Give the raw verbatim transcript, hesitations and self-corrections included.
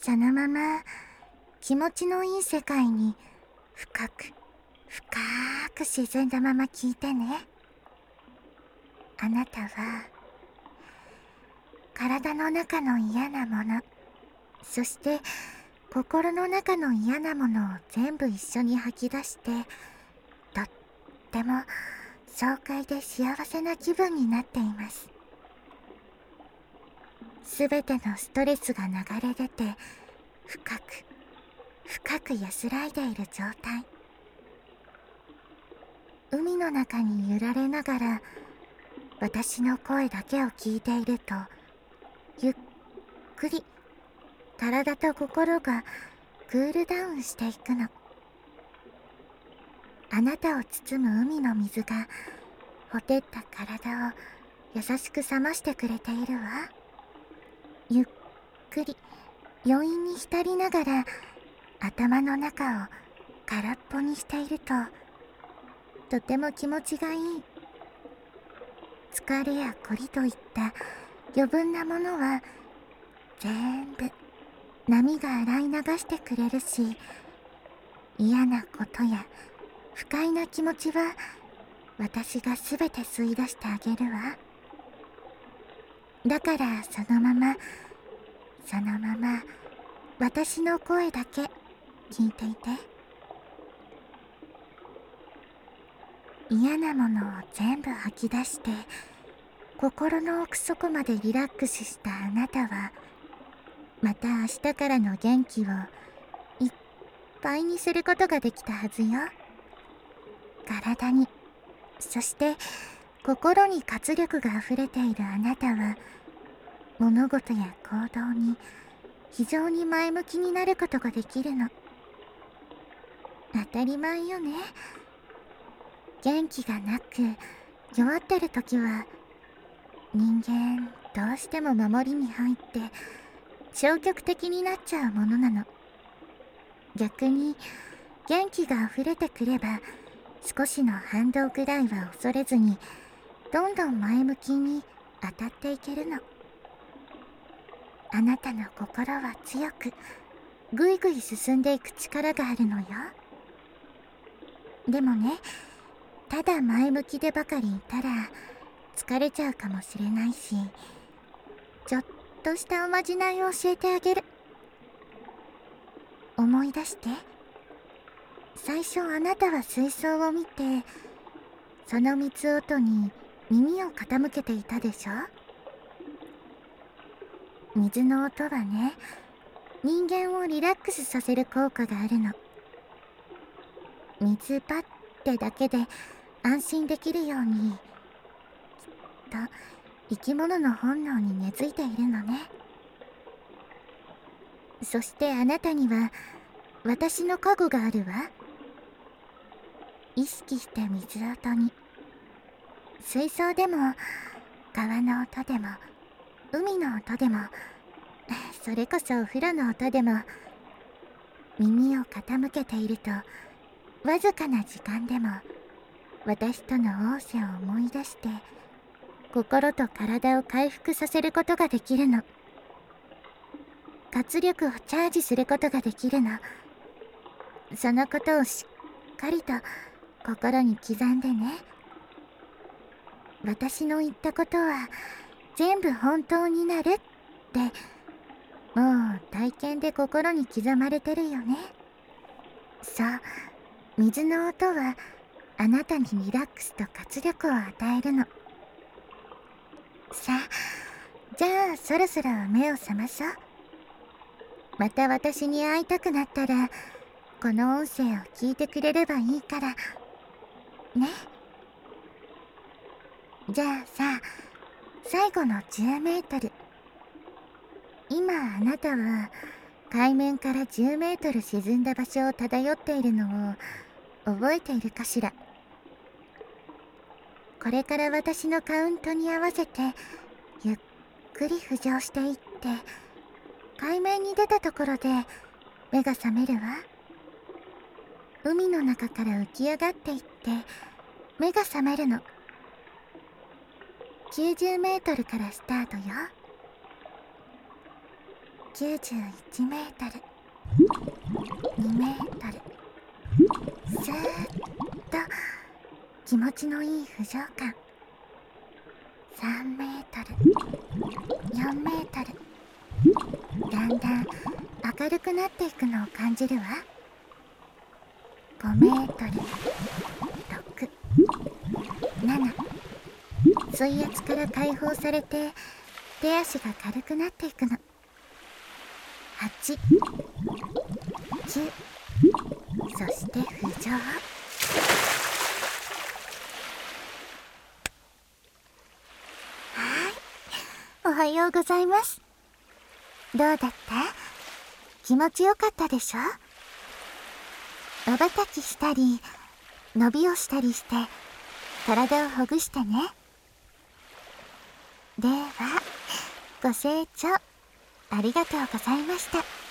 そのまま気持ちのいい世界に深く深く沈んだまま聞いてね。あなたは体の中の嫌なもの、そして心の中の嫌なものを全部一緒に吐き出して、とっても爽快で幸せな気分になっています。すべてのストレスが流れ出て、深く深く安らいでいる状態。海の中に揺られながら私の声だけを聞いていると、ゆっくり体と心がクールダウンしていくの。あなたを包む海の水がほてった体を優しく冷ましてくれているわ。ゆっくり余韻に浸りながら頭の中を空っぽにしていると、とても気持ちがいい。疲れやこりといった余分なものは全部波が洗い流してくれるし、嫌なことや不快な気持ちは私がすべて吸い出してあげるわ。だからそのままそのまま私の声だけ聞いていて。嫌なものを全部吐き出して心の奥底までリラックスしたあなたは、また明日からの元気をいっぱいにすることができたはずよ。体に、そして心に活力があふれているあなたは、物事や行動に非常に前向きになることができるの。当たり前よね。元気がなく弱ってる時は人間どうしても守りに入って消極的になっちゃうものなの。逆に元気があふれてくれば、少しの反動ぐらいは恐れずにどんどん前向きに当たっていけるの。あなたの心は強くぐいぐい進んでいく力があるのよ。でもね、ただ前向きでばかりいたら疲れちゃうかもしれないし、ちょっとしたおまじないを教えてあげる。思い出して。最初あなたは水槽を見て、その水音に耳を傾けていたでしょ。水の音はね、人間をリラックスさせる効果があるの。水パッてだけで安心できるように、きっと生き物の本能に根付いているのね。そしてあなたには私の加護があるわ。意識して水音に、水槽でも川の音でも海の音でも、それこそお風呂の音でも、耳を傾けているとわずかな時間でも私との逢瀬を思い出して心と体を回復させることができるの。活力をチャージすることができるの。そのことをしっかりと心に刻んでね。私の言ったことは全部本当になるって、もう体験で心に刻まれてるよね。そう、水の音はあなたにリラックスと活力を与えるの。さあ、じゃあそろそろ目を覚まそう。また私に会いたくなったらこの音声を聞いてくれればいいからね。じゃあさ、最後のじゅうメートル、今あなたは海面からじゅうメートル沈んだ場所を漂っているのを覚えているかしら。これから私のカウントに合わせてゆっくり浮上していって、海面に出たところで目が覚めるわ。海の中から浮き上がっていって目が覚めるの。きゅうじゅうメートルからスタートよ。 きゅうじゅういちメートル、にメートル、スーッと気持ちのいい浮上感。さんメートル、よんメートル、だんだん明るくなっていくのを感じるわ。ごメートル、ろく、なな、水圧から解放されて手足が軽くなっていくの。はち、きゅう、そして浮上。おはようございます。どうだった？気持ちよかったでしょ？まばたきしたり伸びをしたりして体をほぐしてね。ではご清聴ありがとうございました。